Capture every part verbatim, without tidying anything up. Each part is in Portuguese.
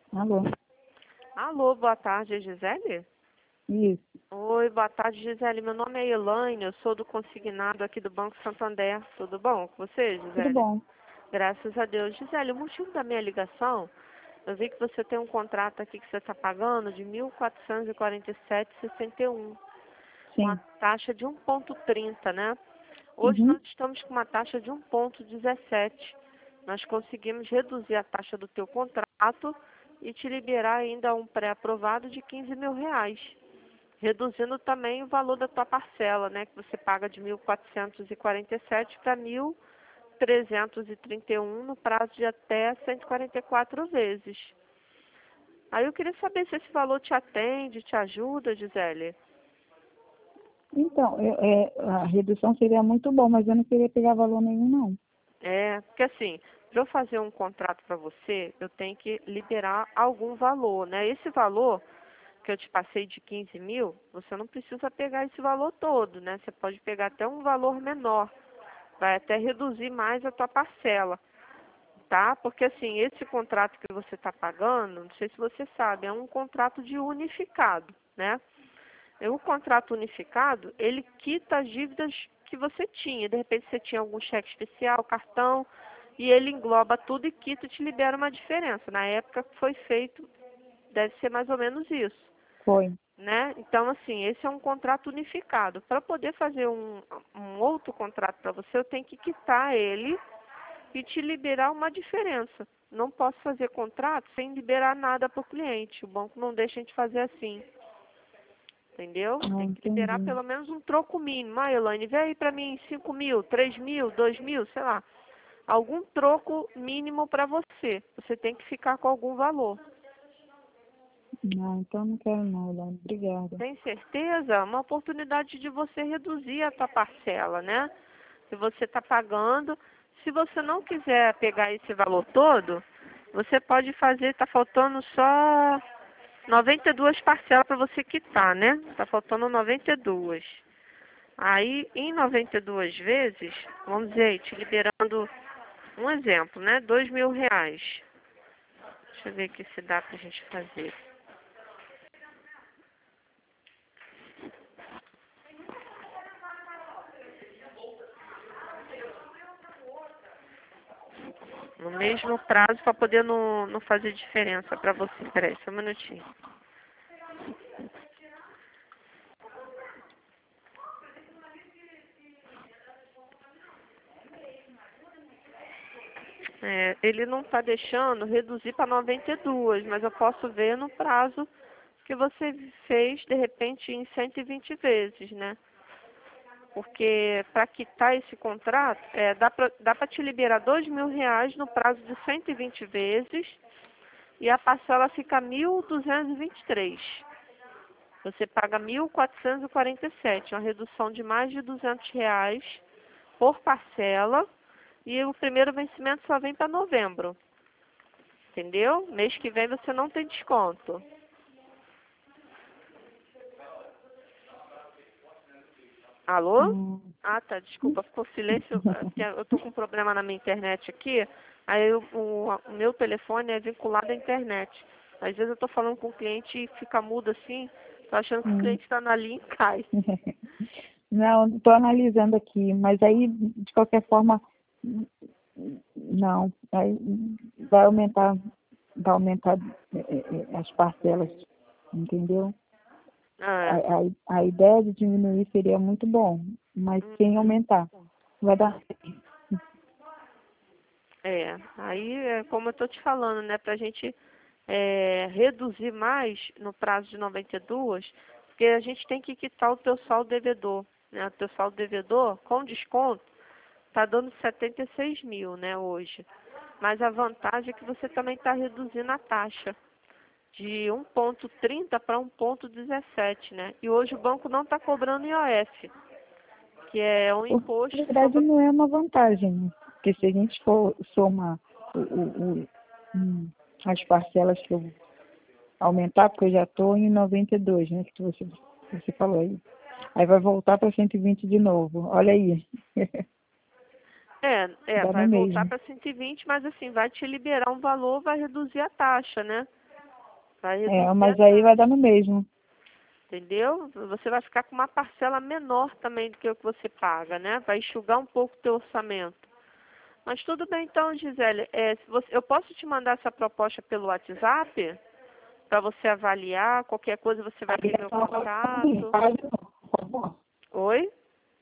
Alô? Alô, boa tarde, Gisele? Isso. Oi, boa tarde, Gisele. Meu nome é Elaine, eu sou do consignado aqui do Banco Santander. Tudo bom com você, Tudo Gisele? bom? Graças a Deus. Gisele, o motivo da minha ligação, eu vi que você tem um contrato aqui que você está pagando de mil quatrocentos e quarenta e sete reais e sessenta e um, com a Sim. taxa de um vírgula trinta, né? Hoje Uhum. nós estamos com uma taxa de um vírgula dezessete. Nós conseguimos reduzir a taxa do teu contrato e te liberar ainda um pré-aprovado de quinze mil reais, reduzindo também o valor da tua parcela, né, que você paga de mil quatrocentos e quarenta e sete para mil trezentos e trinta e um no prazo de até cento e quarenta e quatro vezes. Aí eu queria saber se esse valor te atende, te ajuda, Gisele. Então, eu- é, a redução seria muito bom, mas eu não queria pegar valor nenhum, não. É, porque assim, para eu fazer um contrato para você, eu tenho que liberar algum valor, né? Esse valor que eu te passei de quinze mil, você não precisa pegar esse valor todo, né? Você pode pegar até um valor menor, vai até reduzir mais a tua parcela, tá? Porque assim, esse contrato que você está pagando, não sei se você sabe, é um contrato de unificado, né? E o contrato unificado, ele quita as dívidas que você tinha. De repente você tinha algum cheque especial, cartão, e ele engloba tudo e quita e te libera uma diferença. Na época que foi feito, deve ser mais ou menos isso, Foi. né? Então, assim, esse é um contrato unificado. Para poder fazer um, um outro contrato para você, eu tenho que quitar ele e te liberar uma diferença. Não posso fazer contrato sem liberar nada para o cliente. O banco não deixa a gente fazer assim. Entendeu? Ah, Tem que liberar entendi. pelo menos um troco mínimo. Ah, Elaine, vê aí pra mim cinco mil, três mil, dois mil, sei lá. Algum troco mínimo para você. Você tem que ficar com algum valor. Não, então não quero não, Elaine. Obrigada. Tem certeza? É uma oportunidade de você reduzir a tua parcela, né? Se você está pagando. Se você não quiser pegar esse valor todo, você pode fazer, tá faltando só noventa e duas parcelas para você quitar, né? Tá faltando noventa e duas. Aí, em noventa e duas vezes, vamos dizer, aí, te liberando um exemplo, né? Dois mil reais. Deixa eu ver aqui se dá pra gente fazer. No mesmo prazo, para poder não, não fazer diferença para você. Peraí, só um minutinho. É, ele não está deixando reduzir para noventa e duas, mas eu posso ver no prazo que você fez, de repente, em cento e vinte vezes, né? Porque para quitar esse contrato, é, dá para dá para te liberar dois mil reais no prazo de cento e vinte vezes e a parcela fica mil duzentos e vinte e três. Você paga mil quatrocentos e quarenta e sete, uma redução de mais de duzentos reais por parcela e o primeiro vencimento só vem para novembro, entendeu? Mês que vem você não tem desconto. Alô? Hum. Ah, tá, desculpa, ficou silêncio. Eu tô com um problema na minha internet aqui. Aí eu- o, o meu telefone é vinculado à internet. Às vezes eu tô falando com o cliente e fica mudo assim, tô achando que o Hum. cliente está na linha e cai. Não, estou analisando aqui, mas aí, de qualquer forma, não. Aí vai aumentar, vai aumentar é, é, é, as parcelas, entendeu? A, Ah, a, a ideia de diminuir seria muito bom, mas sem uhum. aumentar. Vai dar. É, aí é como eu tô te falando, né, pra gente é, reduzir mais no prazo de noventa e duas, porque a gente tem que quitar o teu saldo devedor, né, o teu saldo devedor com desconto tá dando setenta e seis mil, né, hoje. Mas a vantagem é que você também está reduzindo a taxa de um vírgula trinta para um vírgula dezessete, né? E hoje o banco não está cobrando I O F, que é um Porque, na imposto verdade, sobre... não é uma vantagem, né? Porque se a gente for somar o, o, o, hum, as parcelas que eu aumentar, porque eu já estou em noventa e dois, né? Que você, você falou aí. Aí vai voltar para cento e vinte de novo. Olha aí. É, é, Dá no vai voltar mesmo. para cento e vinte, mas assim, vai te liberar um valor, vai reduzir a taxa, né? Vai É, reduzir mas a aí vai taxa, dar no mesmo. entendeu? Você vai ficar com uma parcela menor também do que o que você paga, né? Vai enxugar um pouco o teu orçamento. Mas tudo bem então, Gisele. É, se você, eu posso te mandar essa proposta pelo WhatsApp para você avaliar. Qualquer coisa você vai ter meu contato. Oi?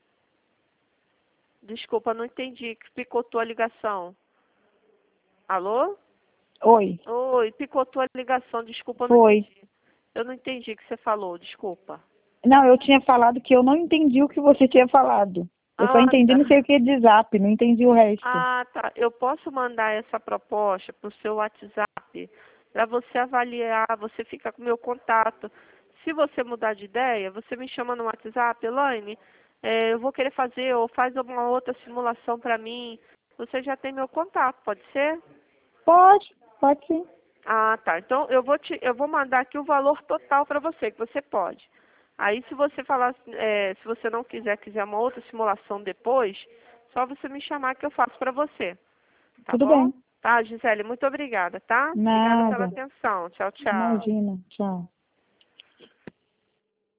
Desculpa, não entendi. Picotou a ligação. Alô? Oi, Oi, picotou a ligação. Desculpa, eu não foi. entendi. Eu não entendi o que você falou. Desculpa. Não, eu tinha falado que eu não entendi o que você tinha falado. Eu só Ah, entendi não sei tá. o que de zap, não entendi o resto. Ah, tá. Eu posso mandar essa proposta para o seu WhatsApp para você avaliar, você fica com o meu contato. Se você mudar de ideia, você me chama no WhatsApp, Elaine, é, eu vou querer fazer ou faz uma outra simulação para mim. Você já tem meu contato, pode ser? Pode, pode sim. Ah, tá. Então eu vou te, eu vou mandar aqui o valor total para você, que você pode. Aí se você falar, é, se você não quiser, quiser uma outra simulação depois, só você me chamar que eu faço para você. Tá Tudo bom? bem. Tá, Gisele, muito obrigada, tá? Obrigada pela Nada. atenção. Tchau, tchau. Imagina. Tchau.